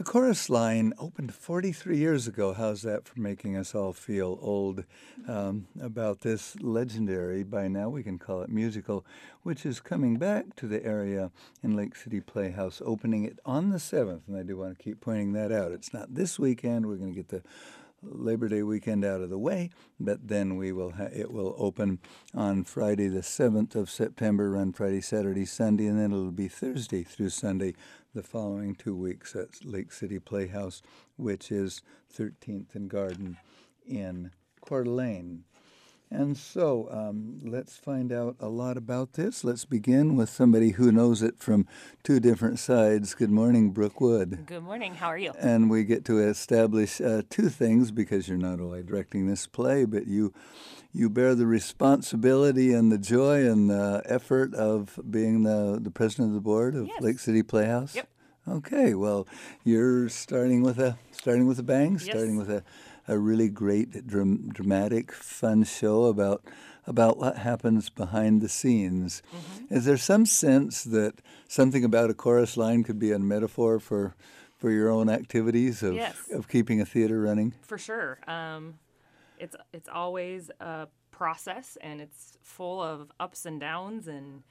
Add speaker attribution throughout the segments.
Speaker 1: The Chorus Line opened 43 years ago. How's that for making us all feel old about this legendary, by now we can call it musical, which is coming back to the area in Lake City Playhouse, opening it on the 7th. And I do want to keep pointing that out. It's not this weekend. We're going to get the Labor Day weekend out of the way, but then it will open on Friday the 7th of September, run Friday, Saturday, Sunday, and then it'll be Thursday through Sunday the following 2 weeks at Lake City Playhouse, which is 13th and Garden in Coeur d'Alene. And so let's find out a lot about this. Let's begin with somebody who knows it from two different sides. Good morning, Brooke Wood.
Speaker 2: Good morning. How are you?
Speaker 1: And we get to establish two things, because you're not only directing this play, but you bear the responsibility and the joy and the effort of being the president of the board of Lake City Playhouse.
Speaker 2: Yep.
Speaker 1: Okay. Well, you're starting with a bang.
Speaker 2: Yes.
Speaker 1: Starting with a really great, dramatic, fun show about what happens behind the scenes. Mm-hmm. Is there some sense that something about a chorus line could be a metaphor for your own activities of keeping a theater running?
Speaker 2: For sure. It's always a process, and it's full of ups and downs and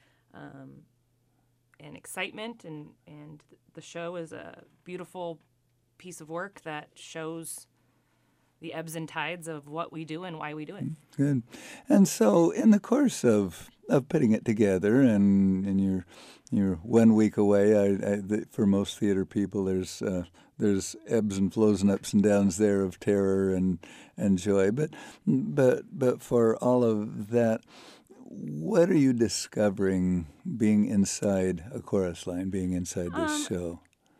Speaker 2: excitement, and the show is a beautiful piece of work that shows the ebbs and tides of what we do and why we do it.
Speaker 1: Good. And so in the course of putting it together, and you're 1 week away, for most theater people there's ebbs and flows and ups and downs there of terror and joy. But for all of that, what are you discovering being inside a chorus line, being inside this show?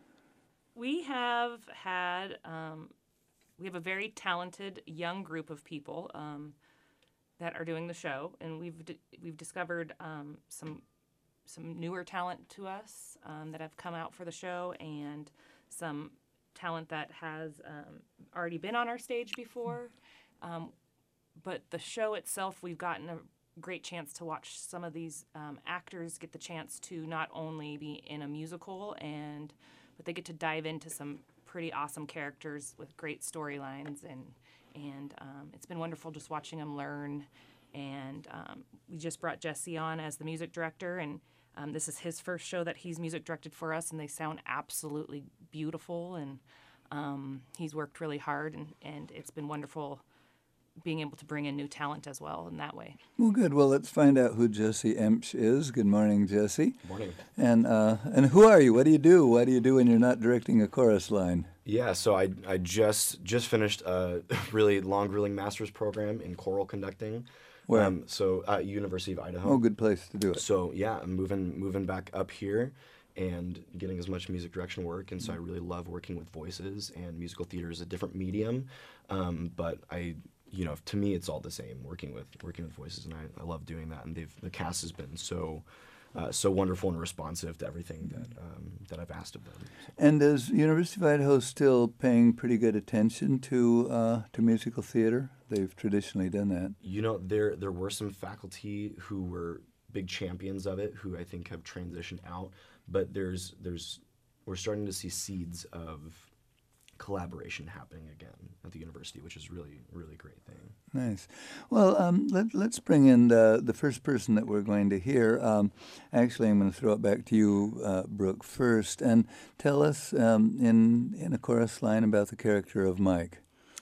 Speaker 2: We have had... We have a very talented young group of people that are doing the show, and we've discovered some newer talent to us that have come out for the show, and some talent that has already been on our stage before. But the show itself, we've gotten a great chance to watch some of these actors get the chance to not only be in a musical, but they get to dive into some pretty awesome characters with great storylines, and it's been wonderful just watching them learn. And we just brought Jesse on as the music director, and this is his first show that he's music directed for us, and they sound absolutely beautiful, and he's worked really hard, and it's been wonderful being able to bring in new talent as well in that way.
Speaker 1: Well, good. Well, let's find out who Jesse Emsch is. Good morning, Jesse.
Speaker 3: Good morning.
Speaker 1: And who are you? What do you do? What do you do when you're not directing a chorus line?
Speaker 3: Yeah, so I just finished a really long, grueling master's program in choral conducting.
Speaker 1: Where?
Speaker 3: So at University of Idaho.
Speaker 1: Oh, good place to do it.
Speaker 3: So yeah, I'm moving back up here and getting as much music direction work, and so I really love working with voices, and musical theater is a different medium, but to me, it's all the same, working with voices, and I love doing that. And the cast has been so wonderful and responsive to everything that I've asked of them. So.
Speaker 1: And is University of Idaho still paying pretty good attention to musical theater? They've traditionally done that.
Speaker 3: There were some faculty who were big champions of it, who I think have transitioned out, but we're starting to see seeds of collaboration happening again at the university, which is really, really great thing.
Speaker 1: Nice. Well, let's bring in the first person that we're going to hear. Actually, I'm going to throw it back to you, Brooke, first, and tell us in a chorus line about the character of Mike.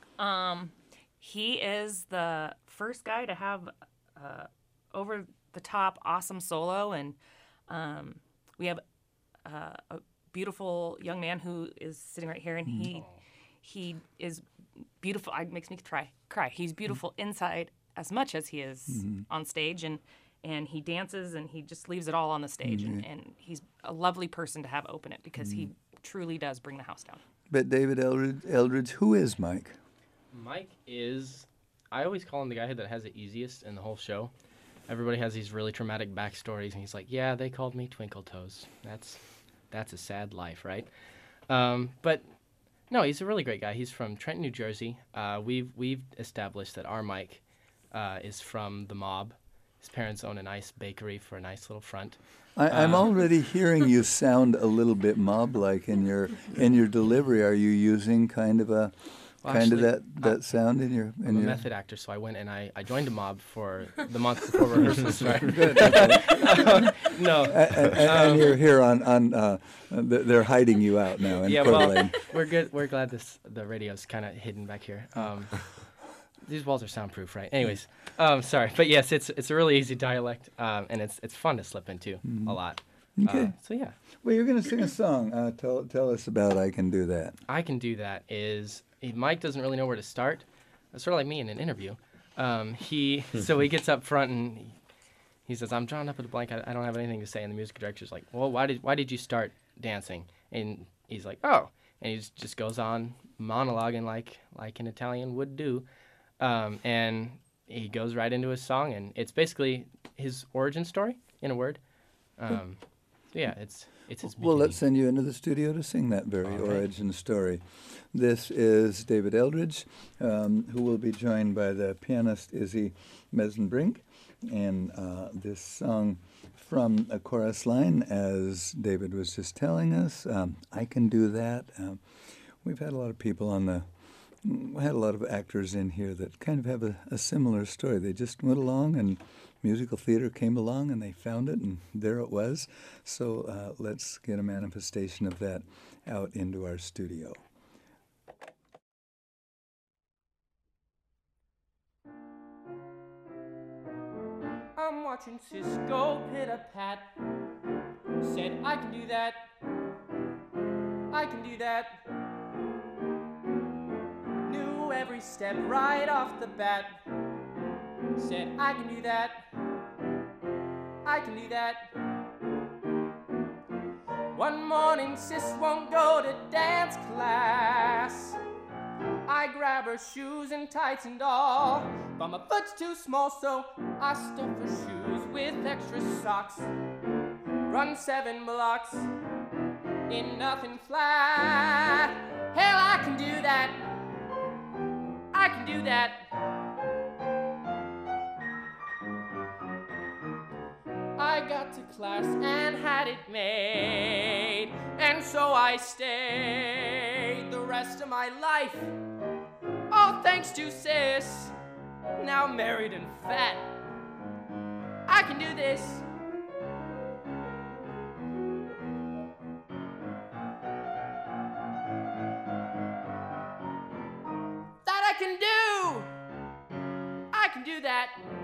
Speaker 2: He is the first guy to have over-the-top awesome solo, and we have a beautiful young man who is sitting right here, and he is beautiful. It makes me cry. He's beautiful inside as much as he is on stage, and he dances, and he just leaves it all on the stage, and he's a lovely person to have open it, because he truly does bring the house down.
Speaker 1: But David Eldridge, who is Mike?
Speaker 4: Mike is, I always call him the guy that has the easiest in the whole show. Everybody has these really traumatic backstories, and he's like, yeah, they called me Twinkle Toes. That's a sad life, right? But no, he's a really great guy. He's from Trenton, New Jersey. We've established that our Mike is from the mob, his parents own a nice bakery for a nice little front.
Speaker 1: I'm already hearing you sound a little bit mob-like in your delivery. Are you using kind of
Speaker 4: Well,
Speaker 1: kind of
Speaker 4: actually,
Speaker 1: that sound in your?
Speaker 4: I'm a method actor, so I went and I joined a mob for the month before rehearsals started. No.
Speaker 1: And you're here they're hiding you out now in
Speaker 4: Yeah,
Speaker 1: Coeur
Speaker 4: well,
Speaker 1: d'Alene.
Speaker 4: we're good. We're glad the radio's kind of hidden back here. These walls are soundproof, right? Anyways, sorry, but yes, it's a really easy dialect, and it's fun to slip into a lot.
Speaker 1: Okay.
Speaker 4: So yeah,
Speaker 1: Well, you're going to sing a song. Tell us about I Can Do That.
Speaker 4: I Can Do That is Mike doesn't really know where to start. It's sort of like me in an interview. So he gets up front and he says, "I'm drawn up at a blank. I don't have anything to say." And the music director's like, "Well, why did you start dancing?" And he's like, "Oh," and he just goes on monologuing like an Italian would do. And he goes right into his song, and it's basically his origin story in a word. Yeah, it's his
Speaker 1: Well, let's
Speaker 4: beginning.
Speaker 1: send you into the studio to sing that very
Speaker 4: All right.
Speaker 1: origin story. This is David Eldridge, who will be joined by the pianist Izzy Mesenbrink, and this song from a chorus line, as David was just telling us, I Can Do That. We've had a lot of people we had a lot of actors in here that kind of have a similar story. They just went along and musical theater came along and they found it and there it was. So let's get a manifestation of that out into our studio.
Speaker 4: I'm watching Cisco pit-a-pat. Said I can do that. I can do that. Knew every step right off the bat. Said I can do that. I can do that. One morning sis won't go to dance class. I grab her shoes and tights and all, but my foot's too small, so I stuff her shoes with extra socks. Run 7 blocks in nothing flat. Hell, I can do that. I can do that. I got to class and had it made, and so I stayed the rest of my life. All thanks to sis, now married and fat. I can do this. That I can do. I can do that.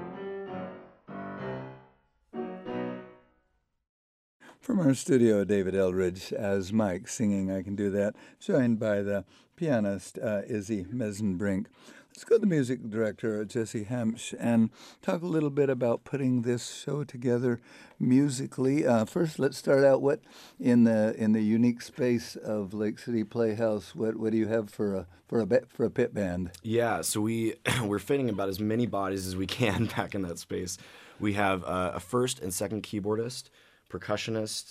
Speaker 1: From our studio, David Eldridge as Mike singing I Can Do That, joined by the pianist Izzy Mesenbrink. Let's go to the music director, Jesse Hamsch, and talk a little bit about putting this show together musically. First, let's start out what in the unique space of Lake City Playhouse. What do you have for a pit band?
Speaker 3: Yeah, so we're fitting about as many bodies as we can back in that space. We have a first and second keyboardist, percussionist,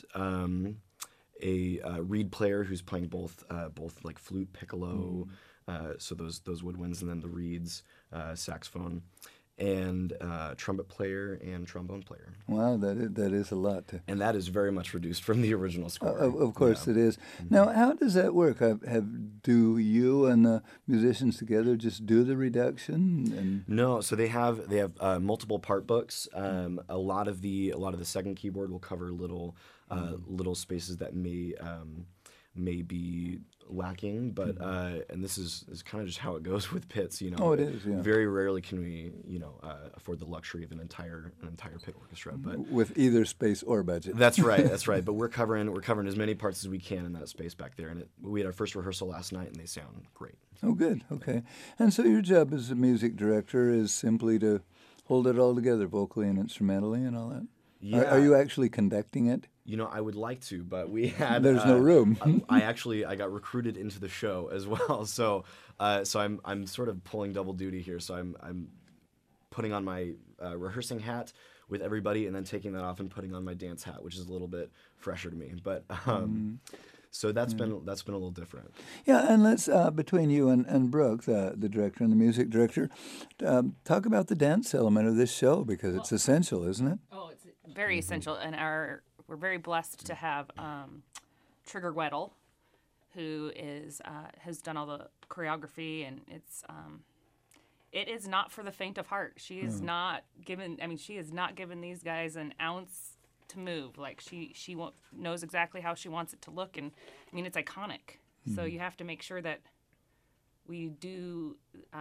Speaker 3: a reed player who's playing both like flute, piccolo, so those woodwinds, and then the reeds, saxophone, and trumpet player and trombone player.
Speaker 1: Wow, that is a lot.
Speaker 3: And that is very much reduced from the original score.
Speaker 1: Of course
Speaker 3: Yeah.
Speaker 1: it is. Now, how does that work? Do you and the musicians together just do the reduction? And
Speaker 3: No, so they have multiple part books. A lot of the second keyboard will cover little spaces that may be lacking, but and this is kind of just how it goes with pits, you know.
Speaker 1: Oh, it is, yeah.
Speaker 3: Very rarely can we, afford the luxury of an entire pit orchestra, but
Speaker 1: with either space or budget.
Speaker 3: that's right. But we're covering as many parts as we can in that space back there, and we had our first rehearsal last night, and they sound great.
Speaker 1: Oh, good. Okay. And so your job as a music director is simply to hold it all together, vocally and instrumentally, and all that.
Speaker 3: Yeah.
Speaker 1: Are you actually conducting it?
Speaker 3: I would like to, but we had.
Speaker 1: There's no room.
Speaker 3: I got recruited into the show as well, so I'm sort of pulling double duty here. So I'm putting on my rehearsing hat with everybody, and then taking that off and putting on my dance hat, which is a little bit fresher to me. But So that's been a little different.
Speaker 1: Yeah, and let's, between you and Brooke, the director and the music director, talk about the dance element of this show, because it's essential, isn't it?
Speaker 2: Oh, it's very essential, and we're very blessed to have Trigger Weddle, who has done all the choreography, and it is not for the faint of heart. She is not given. I mean, she has not given these guys an ounce to move. Like she knows exactly how she wants it to look, and I mean, it's iconic. So you have to make sure that we do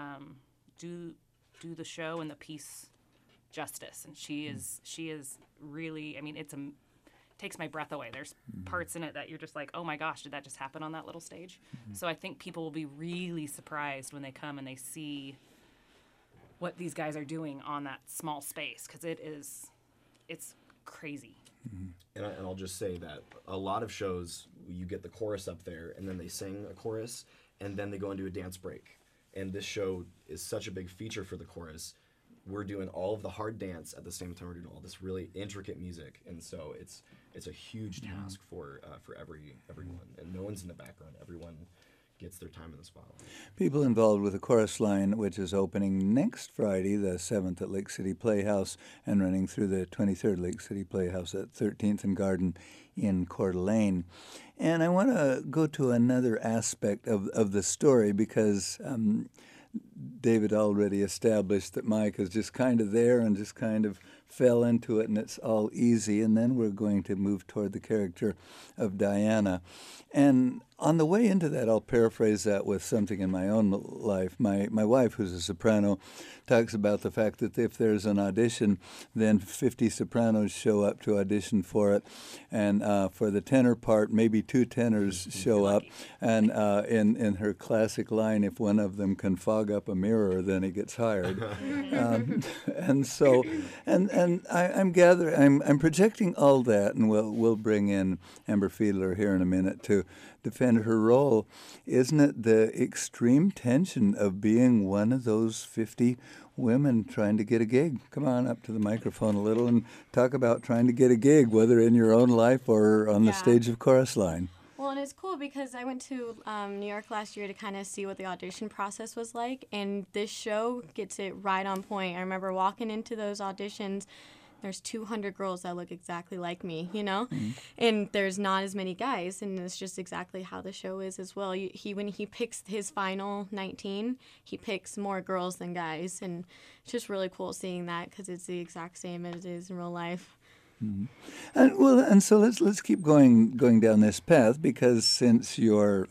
Speaker 2: the show and the piece justice. And she is really. I mean, takes my breath away. There's parts in it that you're just like, oh my gosh, did that just happen on that little stage? So I think people will be really surprised when they come and they see what these guys are doing on that small space, because it's crazy.
Speaker 3: And I'll just say that a lot of shows, you get the chorus up there, and then they sing a chorus, and then they go into a dance break. And this show is such a big feature for the chorus. We're doing all of the hard dance at the same time we're doing all this really intricate music, and so it's a huge task for everyone. And no one's in the background. Everyone gets their time in the spotlight.
Speaker 1: People involved with the chorus line, which is opening next Friday, the 7th at Lake City Playhouse, and running through the 23rd Lake City Playhouse at 13th and Garden in Coeur d'Alene. And I want to go to another aspect of the story, because David already established that Mike is just kind of there and just kind of fell into it, and it's all easy. And then we're going to move toward the character of Diana. And on the way into that, I'll paraphrase that with something in my own life. My wife, who's a soprano, talks about the fact that if there's an audition, then 50 sopranos show up to audition for it. And for the tenor part, maybe 2 tenors show up. And in her classic line, if one of them can fog up a mirror, then he gets hired. And so, I'm projecting all that, and we'll bring in Amber Fiedler here in a minute to defend her role. Isn't it the extreme tension of being one of those 50 women trying to get a gig? Come on up to the microphone a little and talk about trying to get a gig, whether in your own life or on the stage of Chorus Line.
Speaker 5: Well, and it's cool because I went to New York last year to kind of see what the audition process was like, and this show gets it right on point. I remember walking into those auditions. There's 200 girls that look exactly like me, you know? Mm-hmm. And there's not as many guys, and it's just exactly how the show is as well. When he picks his final 19, he picks more girls than guys, and it's just really cool seeing that because it's the exact same as it is in real life.
Speaker 1: Mm-hmm. And so let's keep going down this path, because since you were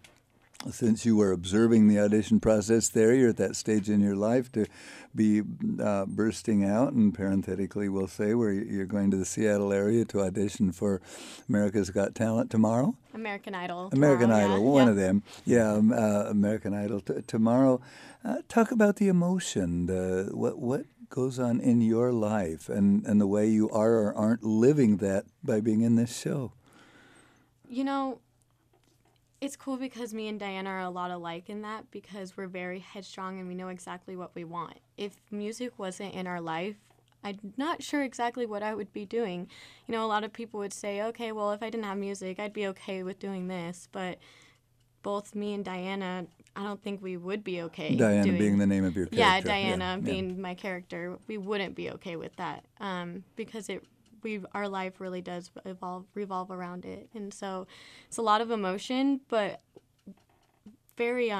Speaker 1: observing the audition process there, you're at that stage in your life to be bursting out, and parenthetically we'll say where you're going to the Seattle area to audition for America's Got Talent tomorrow?
Speaker 5: American Idol.
Speaker 1: American Idol, one of them. Yeah, American Idol tomorrow. Talk about the emotion, what goes on in your life, and the way you are or aren't living that by being in this show.
Speaker 5: You know, it's cool because me and Diana are a lot alike in that, because we're very headstrong and we know exactly what we want. If music wasn't in our life, I'm not sure exactly what I would be doing. You know, a lot of people would say, okay, well, if I didn't have music, I'd be okay with doing this. But both me and Diana, I don't think we would be okay.
Speaker 1: Diana being the name of your character.
Speaker 5: Yeah, Diana being my character. We wouldn't be okay with that because our life really does revolve around it. And so it's a lot of emotion, but very,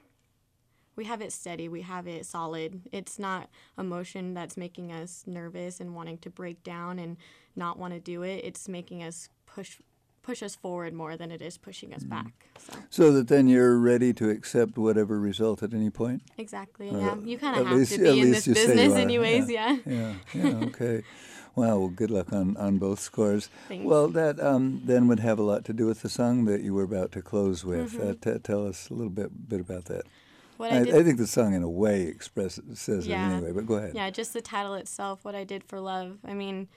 Speaker 5: we have it steady, we have it solid. It's not emotion that's making us nervous and wanting to break down and not want to do it. It's making us push us forward more than it is pushing us back.
Speaker 1: So that then you're ready to accept whatever result at any point?
Speaker 5: Exactly, yeah. You kind of have to be in this business anyways, yeah.
Speaker 1: Yeah, okay. Wow, well, good luck on both scores.
Speaker 5: Thanks.
Speaker 1: Well, that then would have a lot to do with the song that you were about to close with. Mm-hmm. Tell us a little bit about that. I think the song, in a way, says it anyway, but go ahead.
Speaker 5: Yeah, just the title itself, What I Did for Love. I mean,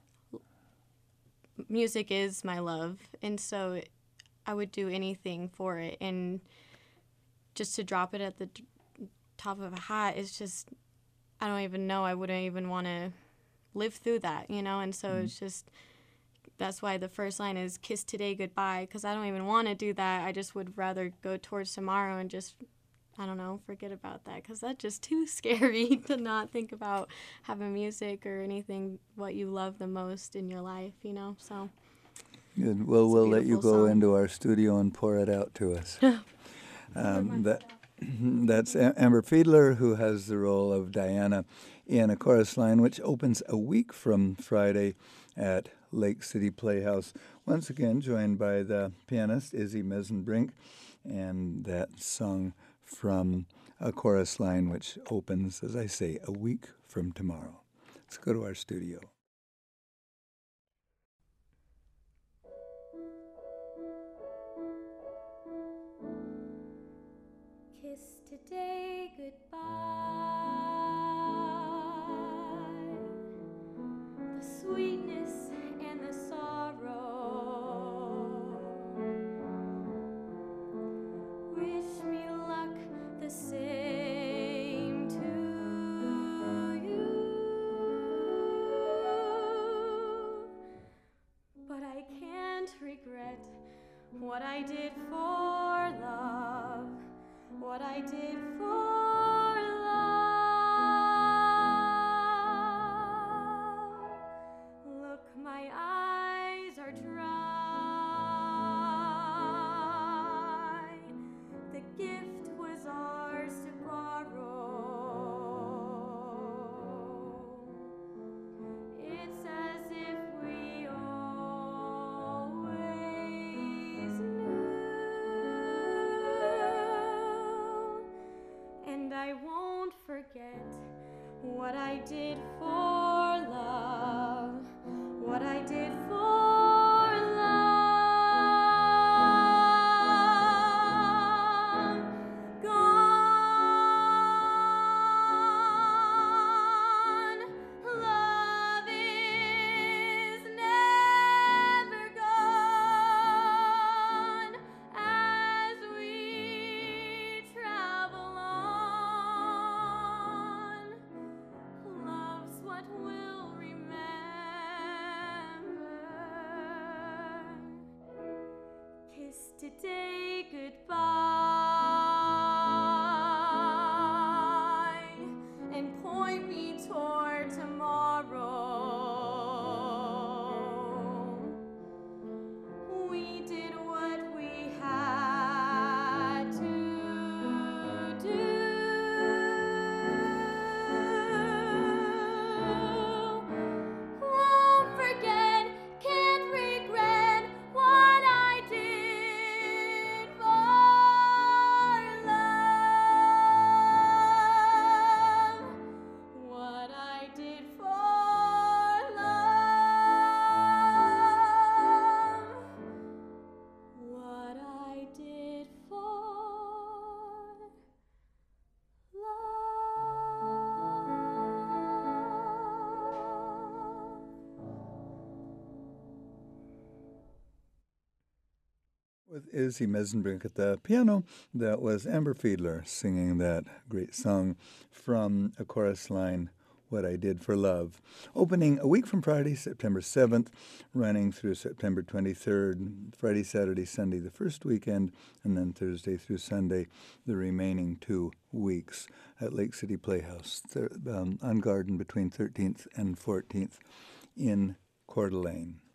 Speaker 5: music is my love, and so I would do anything for it. And just to drop it at the top of a hat is just, I don't even know. I wouldn't even want to live through that, you know? And so it's just, that's why the first line is "Kiss today, goodbye," because I don't even want to do that. I just would rather go towards tomorrow and just, I don't know, forget about that, because that's just too scary to not think about having music or anything what you love the most in your life, you know. So
Speaker 1: Good. Well,
Speaker 5: It's a
Speaker 1: we'll let you
Speaker 5: beautiful
Speaker 1: go
Speaker 5: song.
Speaker 1: into our studio and pour it out to us. That's Amber Fiedler, who has the role of Diana in A Chorus Line, which opens a week from Friday at Lake City Playhouse. Once again, joined by the pianist Izzy Mesenbrink, and that song from A Chorus Line, which opens, as I say, a week from tomorrow. Let's go to our studio.
Speaker 6: Kiss today goodbye. The sweetness and the sorrow. Wish me luck the same to you. But I can't regret what I did for love. What I did for love. Look, my eyes are dry. The gift was ours to borrow. It's as if we always knew. And I won't forget what I did for love, what I did for love. Gone, love is never gone as we travel on. Love's what we'll remember. Kiss today goodbye and point me toward tomorrow. We did what we had to do. Won't forget, can't regret what I did for love. What I did for love. What I did for love.
Speaker 1: With Izzy Mesenbrink at the piano, that was Amber Fiedler singing that great song from A Chorus Line, What I Did for Love. Opening a week from Friday, September 7th, running through September 23rd, Friday, Saturday, Sunday, the first weekend, and then Thursday through Sunday, the remaining 2 weeks at Lake City Playhouse, on Garden between 13th and 14th in Coeur d'Alene.